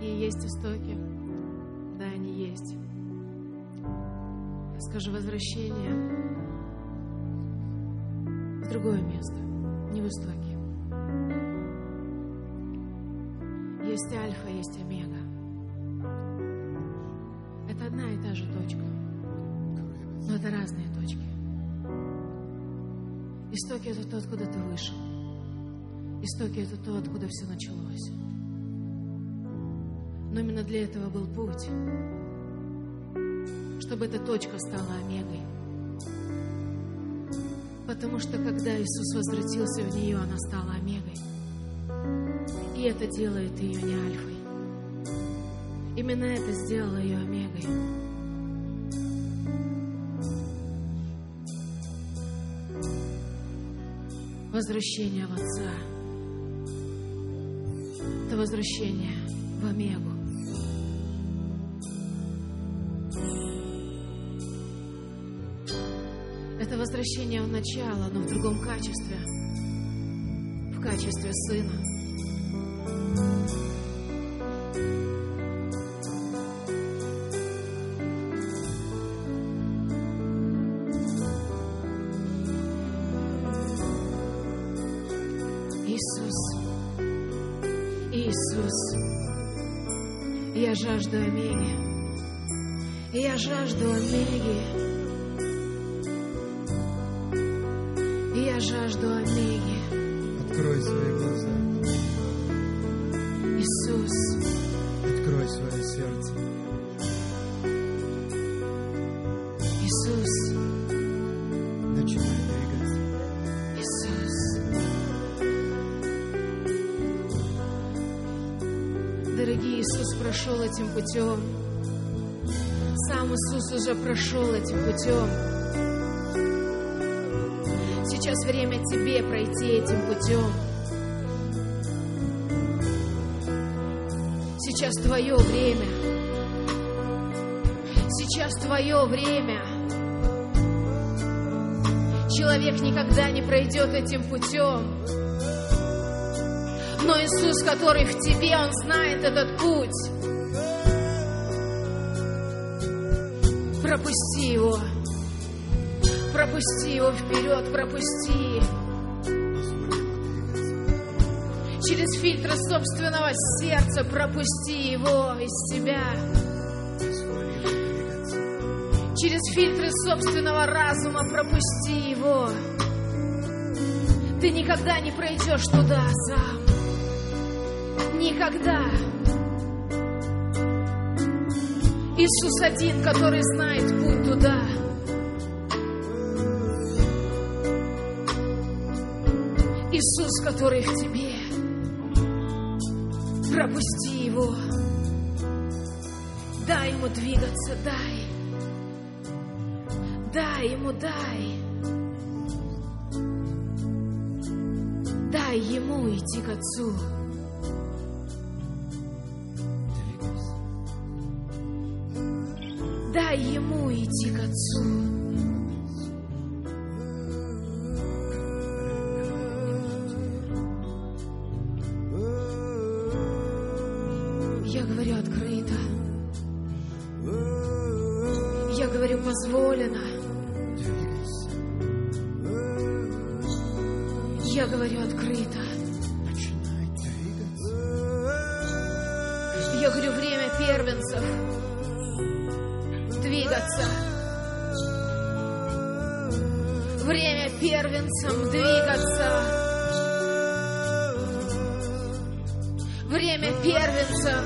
Какие есть истоки? Да, они есть. Я скажу возвращение в другое место, не в истоки. Есть альфа, есть омега. Это одна и та же точка, но это разные точки. Истоки — это то, откуда ты вышел. Истоки — это то, откуда все началось. Но именно для этого был путь, чтобы эта точка стала омегой. Потому что когда Иисус возвратился в нее, она стала омегой. И это делает ее не альфой. Именно это сделало ее омегой. Возвращение в Отца — это возвращение в омегу. Это возвращение в начало, но в другом качестве. В качестве Сына. Иисус, я жажду омеги. Я жажду омеги. Я жажду омеги. Открой свои глаза. Иисус, открой свое сердце. Иисус, начинай двигаться. Иисус. Дорогие, Иисус прошел этим путем. Сам Иисус уже прошел этим путем. Сейчас время тебе пройти этим путем. Сейчас твое время. Сейчас твое время. Человек никогда не пройдет этим путем. Но Иисус, который в тебе, Он знает этот путь. Пропусти его. Пропусти его вперед, пропусти. Через фильтры собственного сердца пропусти его из себя. Через фильтры собственного разума пропусти его. Ты никогда не пройдешь туда сам. Никогда. Иисус один, который знает путь туда. Иисус, который в тебе. Пропусти его. Дай ему двигаться, дай. Дай ему, дай. Дай ему идти к Отцу. Дай ему идти к Отцу. Я говорю открыто. Я говорю позволено. Я говорю открыто. Я говорю время первенцев. Двигаться. Время первенцам двигаться. Время первенцам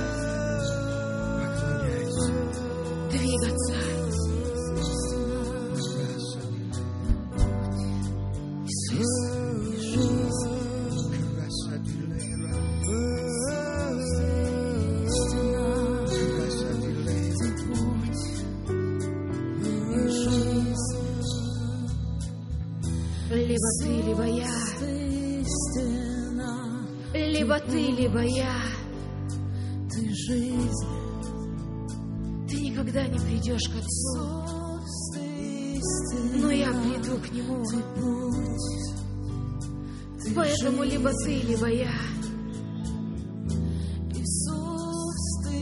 двигаться. Либо ты, либо я. Либо ты, либо я. Ты жизнь. Ты никогда не придешь к Отцу, но я приду к Нему. Поэтому либо ты, либо я. Иисус, ты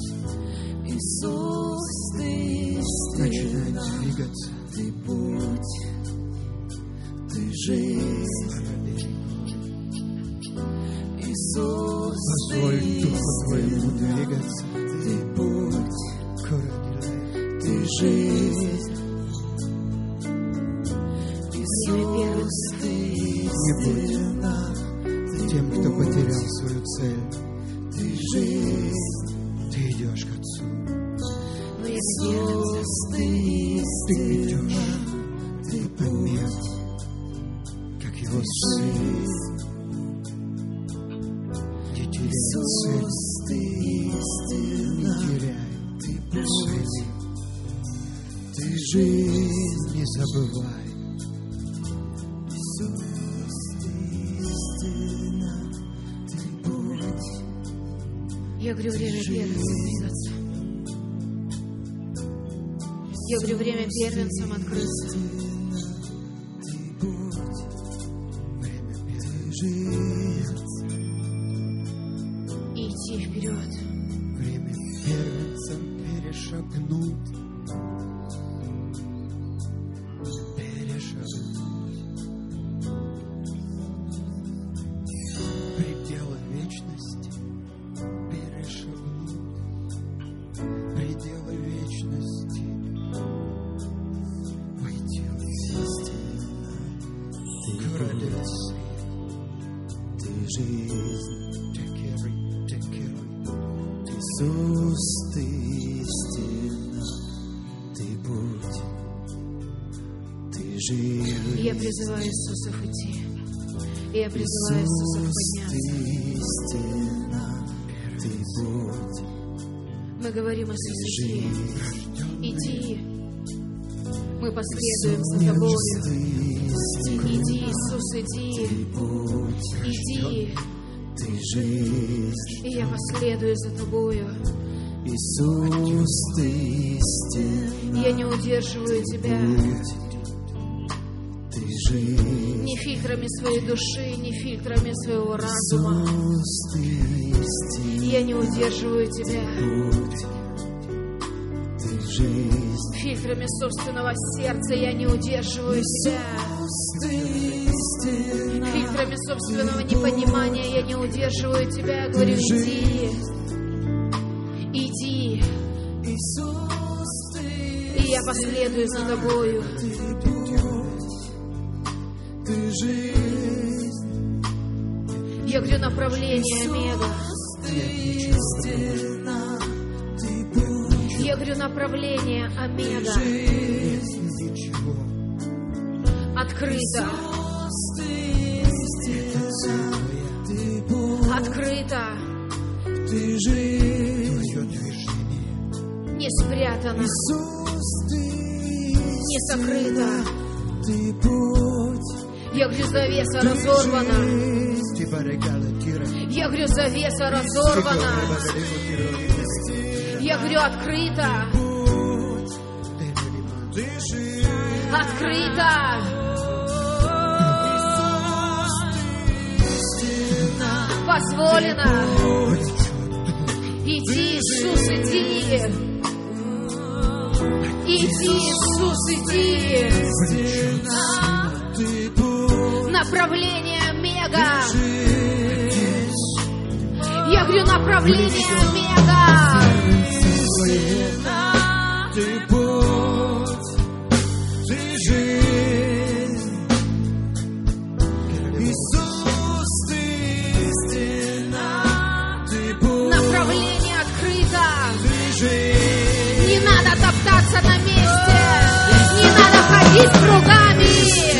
Иисус, ты начинает истина, двигаться. ты путь, ты жизнь. Иисус, Позволь ты Духу Твоему истина, двигаться. ты путь, Королеве. ты жизнь. Иисус, ты истина, Тем, кто потерял свою цель, ты жизнь. Ты идешь к Отцу. Время Иисус, ты Ты идешь истина, ты по миру, как Его Сын. Не теряй цель, Иисус, ты истина, не теряй цели. ты жизнь. Не забывай. Иисус, ты истина, ты путь, Я говорю, время первенцам двигаться. Я говорю, время первенцам открыться. И идти вперед. Время первенцам перешагнуть. Пределы вечности перешагнуть. Пределы вечности войти в истину. Королев свет, ты жизнь. Текеры. Иисус, ты истина, ты путь, ты жизнь. Я призываю Иисусов идти. Я призываю Иисусов Иисус, ты подняться. истина, ты путь, Мы говорим, Иисус, иди. Иди. Мы последуем за Тобою. Иди, Иисус, иди. Иди. ты жизнь. И я последую за Тобою. Иисус, ты истина, Я не удерживаю Тебя ты жизнь. ни фильтрами своей души, ни фильтрами своего разума. Иисус, ты истина, Я не удерживаю Тебя ты жизнь. фильтрами собственного сердца. Я не удерживаю Тебя Ты истина, фильтрами собственного непонимания. Я не удерживаю Тебя. Я говорю, иди. Иди. Иисус, ты И я последую за Тобою. ты жизнь. Я говорю, направление Омега. Ты истина, ты путь, Я говорю, направление Омега. Ничего. Открыто. ты истина, ты путь, Открыто. ты жизнь. Твое движение. Не спрятано. Иисус, ты Не сокрыто. ты путь, Я говорю, завеса разорвана. Ты баррикада тира. Я говорю, завеса разорвана. Я говорю, открыто. ты жизнь. Открыто. Позволено. Иди, Иисус, иди. Иди, Иисус, иди. Ты путь, Направление Омега. Я говорю, направление Омега. ты путь, ты жизнь. Иисус, ты истина, ты путь, Направление открыто. ты жизнь. Не надо топтаться на месте. Не надо ходить кругами.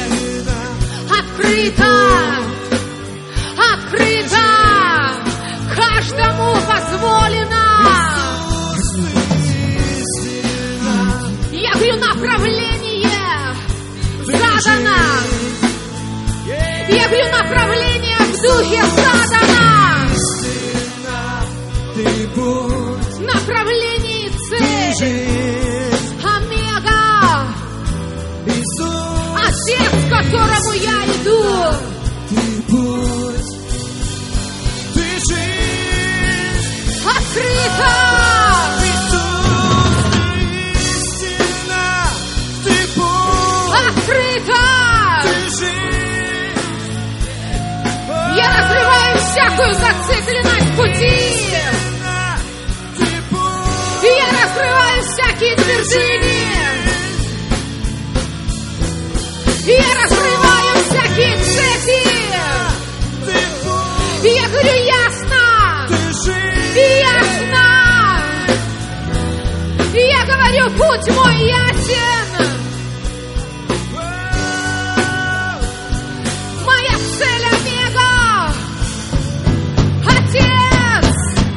Открыто. Открыто. Каждому позволено. Я говорю, направление задано. Я говорю, направление в духе задано. Ты путь, Направление и ты цель. жизнь. Омега. Иисус, Отец, к которому я иду. ты путь, ты жизнь. Открыто. говорю, путь мой ясен. Моя цель омега. Отец.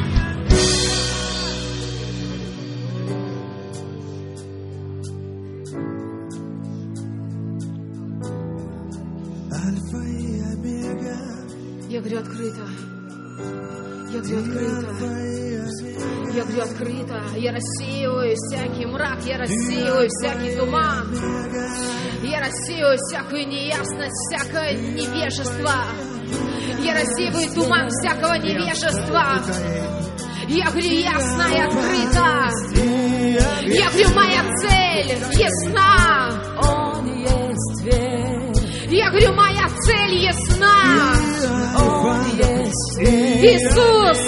Альфа и Омега. Я говорю открыто. Я говорю открыто. Я говорю открыто. Я рассеиваю всякий мрак. Я рассеиваю всякий туман. Я рассеиваю всякую неясность, всякое невежество. Я рассеиваю туман всякого невежества. Я говорю ясно и открыто. Я говорю, моя цель ясна. Он есть дверь. Я говорю, моя цель ясна. Он есть дверь. Иисус,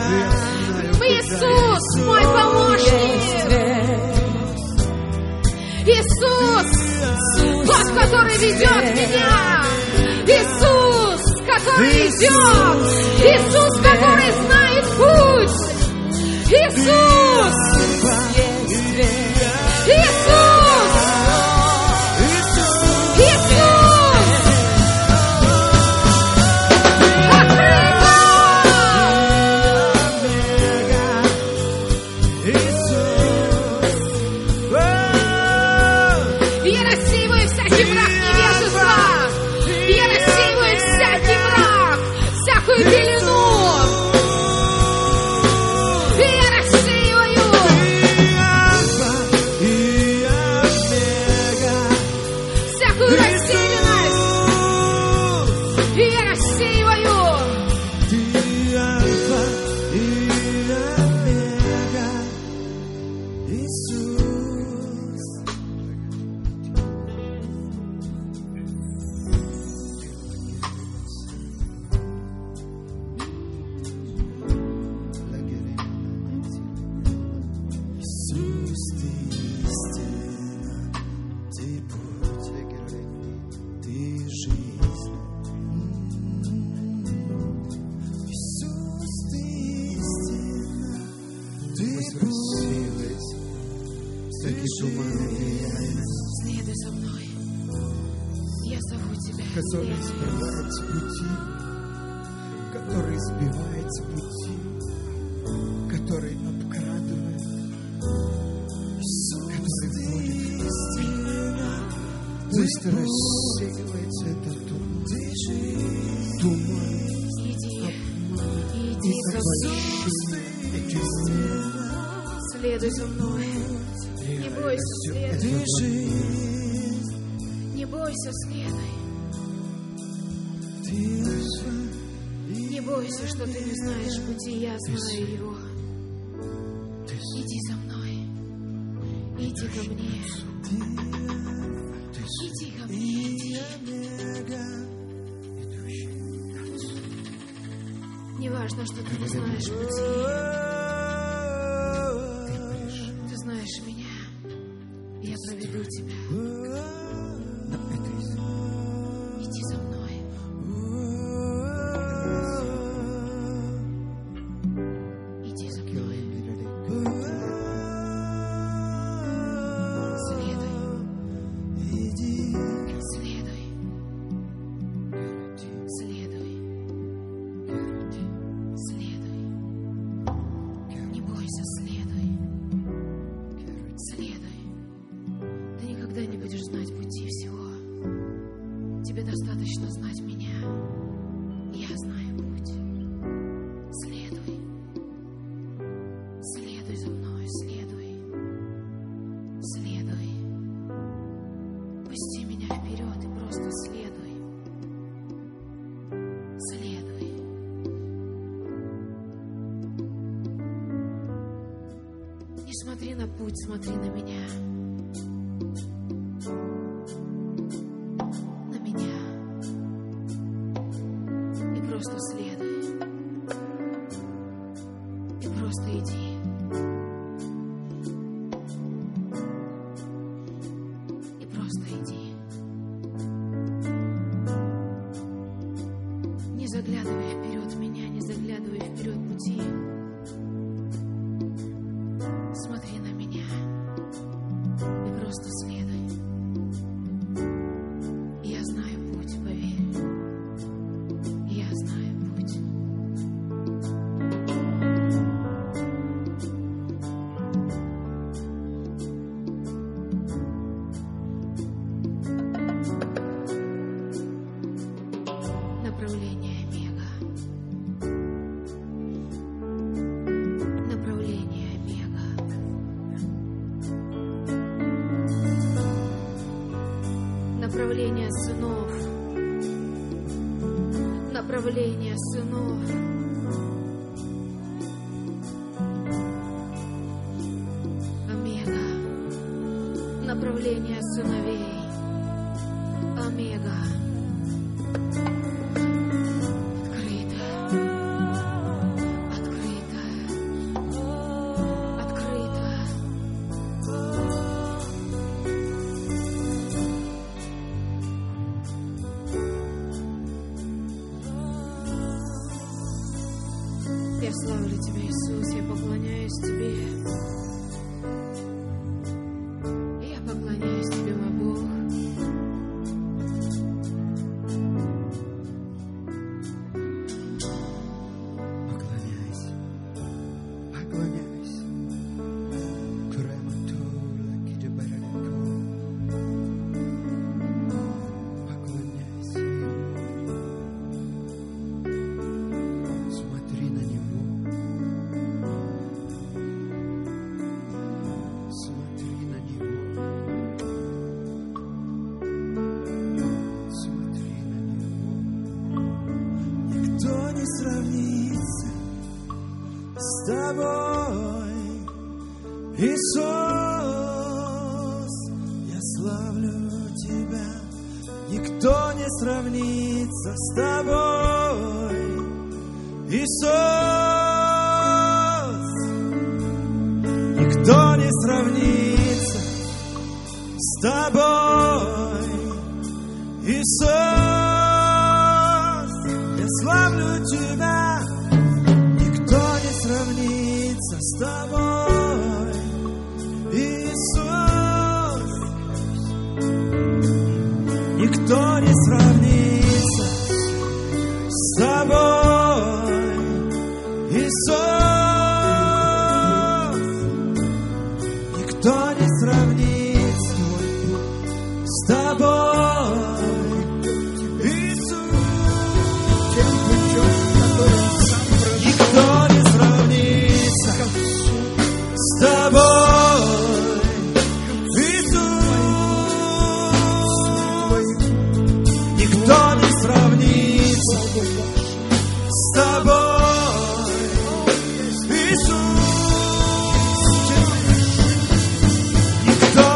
Иисус, мой помощник. Иисус, тот, который ведет меня. Иисус, который идет. Иисус, который знает путь. Иисус, Иисус, Иисус. Открыто! Я рассеиваю всякий мрак невежества. Я рассеиваю всякий мрак, всякую пелену. Я рассеиваю. Всякую рассеянность. Я рассеиваю. Следуй за мной. Я зову тебя. Который Следуй. сбивает с пути, который сбивает с пути, который обкрадывает, который вводит в туман. Пусть рассеивается этот туман, Иди. и Иди за мной. обольщение эти стены. Следуй за мной. Не бойся, следуй. Не бойся, следуй. Не бойся, что ты не знаешь пути, я знаю его. Иди за мной. Иди ко мне. Иди ко мне, иди. Не важно, что ты не знаешь пути. Ты знаешь меня. Я проведу тебя. Иди за мной. Иди за мной. Следуй. Следуй. Следуй. Следуй. Не бойся, следуй. Следуй. Ты никогда не будешь знать пути всего. Тебе достаточно знать меня. Я знаю путь. Следуй. Следуй за мной, следуй. Следуй. Пусти меня вперед и просто следуй. Следуй. Не смотри на путь, смотри на меня. На меня. И просто следуй. И просто иди. И просто иди. Не заглядывай вперед меня, не заглядывай вперед пути. Смотри на меня. просто следуй. Я знаю путь, поверь. Я знаю путь. Направление Омега. Направление Омега. Направление сынов. Направление сынов. Омега. Направление сыновей. Омега. Открыто. Открыто. Я славлю Тебя, Иисус, я поклоняюсь Тебе. Я поклоняюсь Тебе, мой Бог. Поклоняйся, поклоняйся. Кураматула, киджабараку. Поклоняйся. Смотри на Него. Смотри на Него. Смотри на Него. Никто не сравнится с тобой, Иисус. Я славлю Тебя. Никто не сравнится с тобой, Иисус. Никто не сравнится с тобой, Иисус. Я славлю Тебя. Никто не сравнится с тобой, Иисус. Никто не сравнится с тобой, Иисус. Никто не сравнится с тобой, Иисус. Тем путем, которым сам прошел. Никто не сравнится с тобой, Иисус. Никто не сравнится с тобой, Иисус. Никто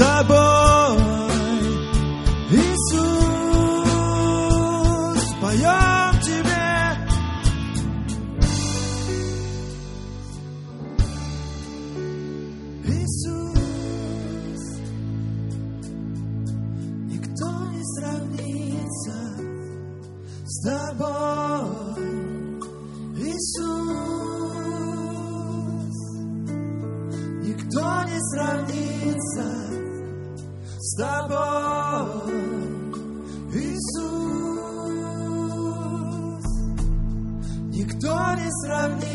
тобой, Иисус, поем Тебе. Иисус, никто не сравнится с тобой, Иисус, никто не сравнится с тобой, Иисус, никто не сравнится.